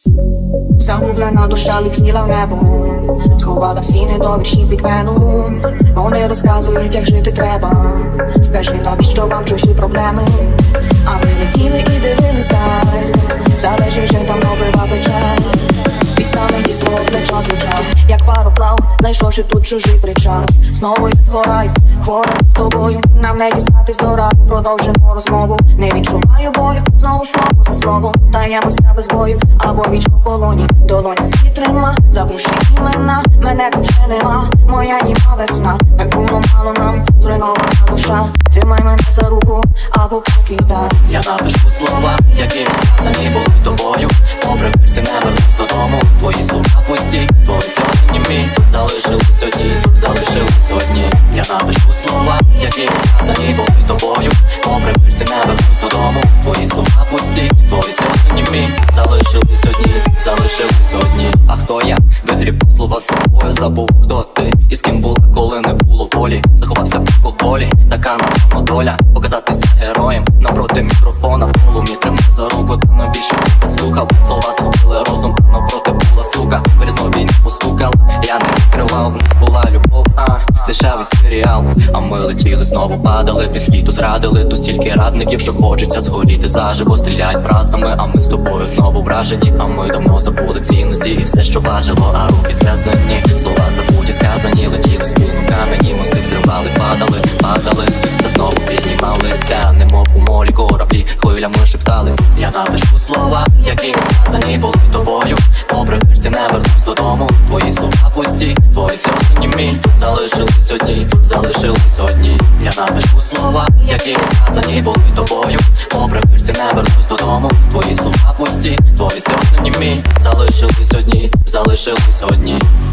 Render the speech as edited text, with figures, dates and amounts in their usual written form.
Загублена душа летіла в небо, сховала всі недовірші під вену. Вони розказують, як жити треба. Скажи, навіщо вам чужі проблеми? А ми летіли і дивились далі. Залежить вже давно бива печаль. Під самих свого плеча звучав, як пароплав, знайшовши тут чужий причал. Знову я згораю, хвора з тобою. Нам не дістатись до раю, продовжимо розмову. Не відчуваю болю, знову слово за словом. Стаємося без бою, або вічно в полоні. Долоня світ трима, забувши імена. Мене тут ще нема, моя німа весна. Так було мало нам, зруйнована душа. Тримай мене за руку, або покидай. Я напишу слова, які не сказані були тобою. Попри вірці не вернусь додому. Твої слова пусті, твої сльози німі. Залишились одні, залишились одні. Я напишу слова, які не сказані були тобою. Попри вірці не вернусь додому. Твої слова пусті, твої сльози німі. Залишились одні, залишились одні. А хто я? Вигріб слова з собою. Забув, хто ти і з ким була, коли не було волі. Заховався в алкоголі, така напевно доля. Показатися героєм навпроти мікрофона. В полум'ї тримай за руку, та навіщо ти послухав? Слова захопили розум, та навпроти була сука. Вирізно війни постукала, я не відкривав. В нас була любов, дешевий серіал. А ми летіли, знову падали. Піскі то зрадили, то стільки радників, що хочеться згоріти заживо. Стріляють фразами, а ми з тобою знову вражені. А ми давно забули цінності і все, що важило. А руки зв'язані, слова забуті, сказані. Летіли спину камені, мости зривали, падали, падали. Та знову піднімалися, немов у морі кораблі, хвилями шептались. Я напишу слова, які не сказані були тобою. Попри вірці не вернусь додому. Твої слова пусті, твої сльози німі. Залишились одні, залишились одні. Я напишу слова, які не сказані були тобою. Попри вірці не вернусь додому. Твої слова пусті, твої сльози німі. Залишились одні, залишились одні.